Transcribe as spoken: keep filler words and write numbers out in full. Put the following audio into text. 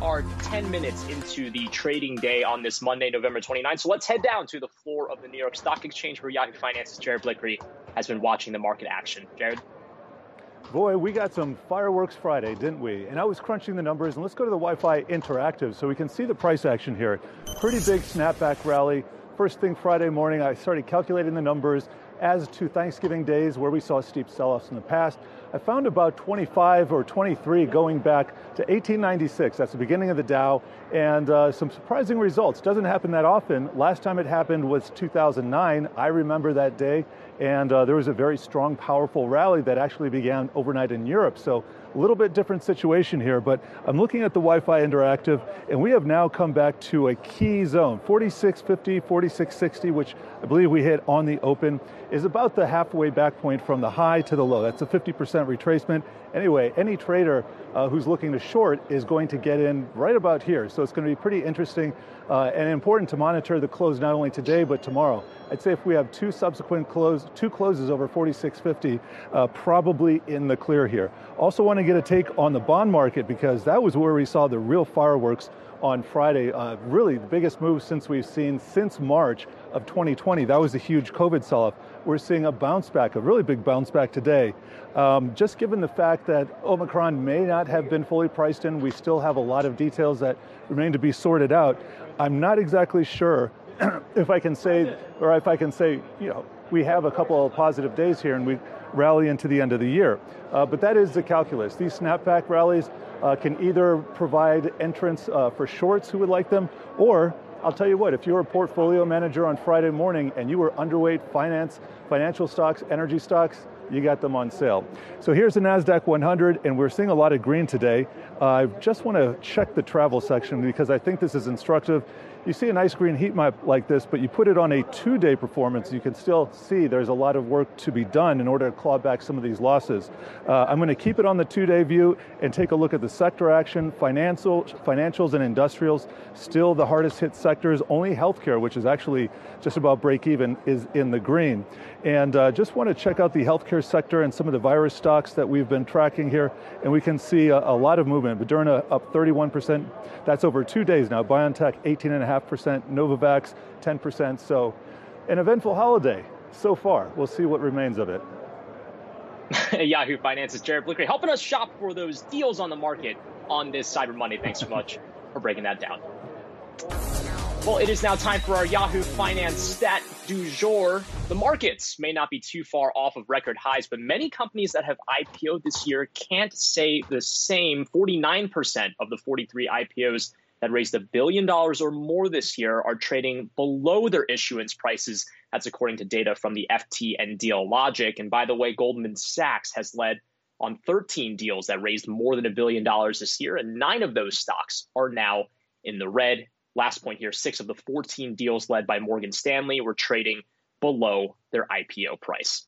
are ten minutes into the trading day on this Monday, November twenty-ninth. So let's head down to the floor of the New York Stock Exchange where Yahoo Finance's Jared Blickery has been watching the market action. Jared? Boy, we got some fireworks Friday, didn't we? And I was crunching the numbers, and let's go to the Wi-Fi Interactive so we can see the price action here. Pretty big snapback rally. First thing Friday morning, I started calculating the numbers as to Thanksgiving days where we saw steep sell-offs in the past. I found about twenty-five or twenty-three going back to eighteen ninety-six. That's the beginning of the Dow, and uh, some surprising results. Doesn't happen that often. Last time it happened was two thousand nine. I remember that day, and uh, there was a very strong, powerful rally that actually began overnight in Europe. So a little bit different situation here, but I'm looking at the Wi-Fi Interactive, and we have now come back to a key zone. forty-six fifty, forty-six sixty, which I believe we hit on the open, is about the halfway back point from the high to the low. That's a fifty percent retracement. Anyway, any trader uh, who's looking to short is going to get in right about here. So it's going to be pretty interesting uh, and important to monitor the close not only today, but tomorrow. I'd say if we have two subsequent close, two closes over forty-six fifty, uh, probably in the clear here. Also want to get a take on the bond market because that was where we saw the real fireworks on Friday. Uh, really the biggest move since we've seen since March of twenty twenty. That was a huge COVID sell-off. We're seeing a bounce back, a really big bounce back today. Um, just given the fact that Omicron may not have been fully priced in, we still have a lot of details that remain to be sorted out. I'm not exactly sure if I can say, or if I can say, you know, we have a couple of positive days here and we rally into the end of the year. Uh, but that is the calculus. These snapback rallies uh, can either provide entrance uh, for shorts who would like them, or I'll tell you what, if you're a portfolio manager on Friday morning and you were underweight finance, financial stocks, energy stocks, you got them on sale. So here's the NASDAQ one hundred, and we're seeing a lot of green today. Uh, I just want to check the travel section because I think this is instructive. You see a nice green heat map like this, but you put it on a two-day performance, you can still see there's a lot of work to be done in order to claw back some of these losses. Uh, I'm going to keep it on the two-day view and take a look at the sector action. Financial, financials and industrials, still the hardest hit sectors. Only healthcare, which is actually just about break even, is in the green. And uh, just want to check out the healthcare sector and some of the virus stocks that we've been tracking here, and we can see a, a lot of movement. Moderna up thirty-one percent. That's over two days now. BioNTech eighteen point five percent. Novavax ten percent. So an eventful holiday so far. We'll see what remains of it. Yahoo Finance's Jared Blickery helping us shop for those deals on the market on this Cyber Monday. Thanks so much for breaking that down. Well, it is now time for our Yahoo Finance stat du jour. The markets may not be too far off of record highs, but many companies that have I P O'd this year can't say the same. forty-nine percent of the forty-three I P Os that raised a billion dollars or more this year are trading below their issuance prices. That's according to data from the F T and Dealogic. And by the way, Goldman Sachs has led on thirteen deals that raised more than a billion dollars this year, and nine of those stocks are now in the red. Last point here, six of the fourteen deals led by Morgan Stanley were trading below their I P O price.